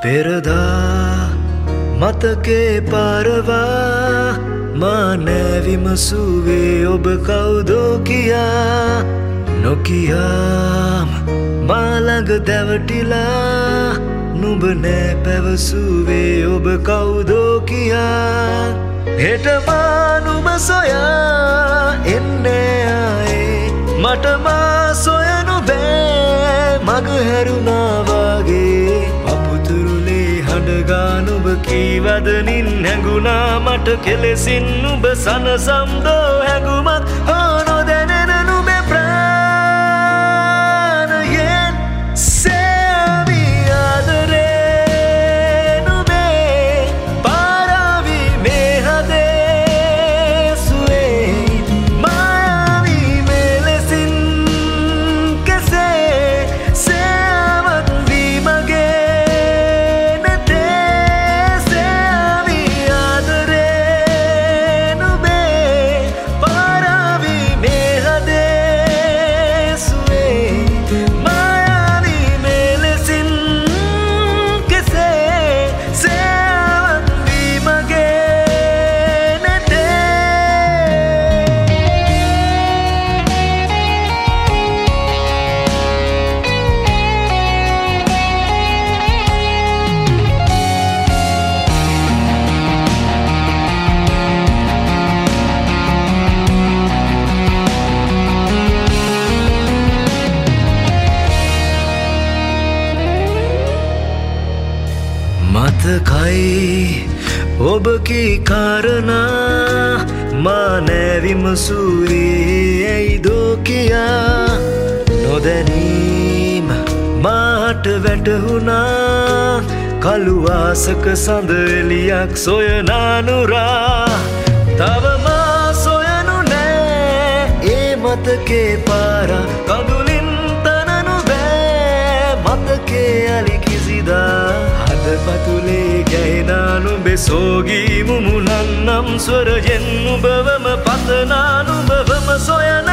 පෙරදා මතකේ පාරවා මා නැවිමසුවේ ඔබ කවුදෝ කියා නොකියාම මා ළඟ දැවටිලා නුඹ නෑ පැවසුවේ ඔබ කවුදෝ කියා හෙට මා නුඹ සොයා එන්නේ ආයේ මට මා සොයනු බෑ මග හැරුණා වගේ අපුතුරුලේ හඬගා නුඹ කීවදනින් හැඟුණා මට කෙලෙසින් නුඹ සනසම්දෝ හැඟුමක් හෝ නොදැනෙන නුඹේ ප්‍රාණයෙන් සෑවි ආදරේ නුඹේ පාරාවි මේ හදේ සුවේ මායාවි මෙලෙසින් කෙසේ සෑවත් වී මගේ මතකයි ඔබ කී කාරණා මා නැවිමසුවේ ඇයිදෝ කියා නොදැනීම මාට වැටහුණා කළු ආසක සඳ එළියක් සොයනානුරා තව මා සොයනු නෑ ඒ මතකේ පාරා කඳුලින් තනනු බෑ මතකේ අලි කිසිදා පතුලේ ගැහෙනා නුඹේ සෝගී මුමුණන් නම් ස්වරයෙන් නුඹවම පතනා නුඹවම සොයන